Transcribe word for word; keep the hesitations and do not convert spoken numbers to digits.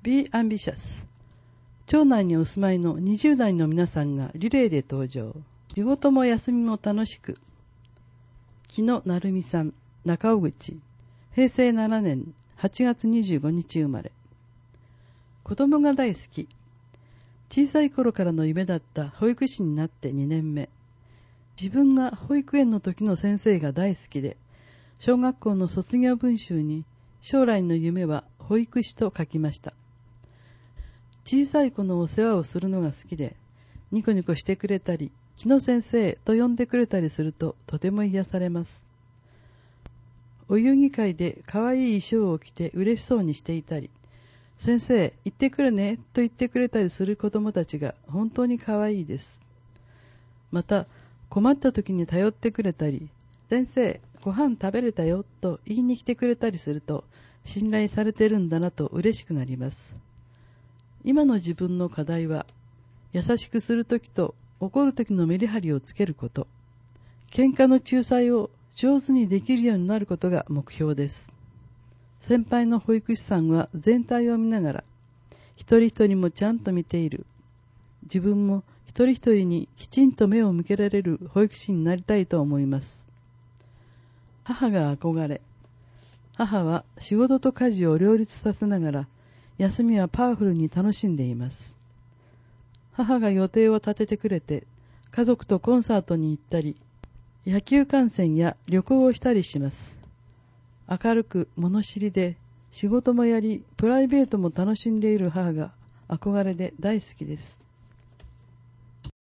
Be ambitious。町内にお住まいのにじゅう代の皆さんがリレーで登場。仕事も休みも楽しく。木野成美さん、中尾口。へいせいななねんはちがつにじゅうごにち生まれ。子供が大好き。小さい頃からの夢だった保育士になってにねんめ。自分が保育園の時の先生が大好きで、小学校の卒業文集に将来の夢は保育士と書きました。小さい子のお世話をするのが好きで、ニコニコしてくれたり、木野先生と呼んでくれたりするととても癒されます。お遊戯会でかわいい衣装を着て嬉しそうにしていたり、先生行ってくるねと言ってくれたりする子供たちが本当にかわいいです。また困った時に頼ってくれたり、先生ご飯食べれたよと言いに来てくれたりすると信頼されてるんだなと嬉しくなります。今の自分の課題は優しくするときと怒るときのメリハリをつけること、喧嘩の仲裁を上手にできるようになることが目標です。先輩の保育士さんは全体を見ながら一人一人もちゃんと見ている。自分も一人一人にきちんと目を向けられる保育士になりたいと思います。母が憧れ。母は仕事と家事を両立させながら休みはパワフルに楽しんでいます。母が予定を立ててくれて、家族とコンサートに行ったり、野球観戦や旅行をしたりします。明るく物知りで、仕事もやり、プライベートも楽しんでいる母が憧れで大好きです。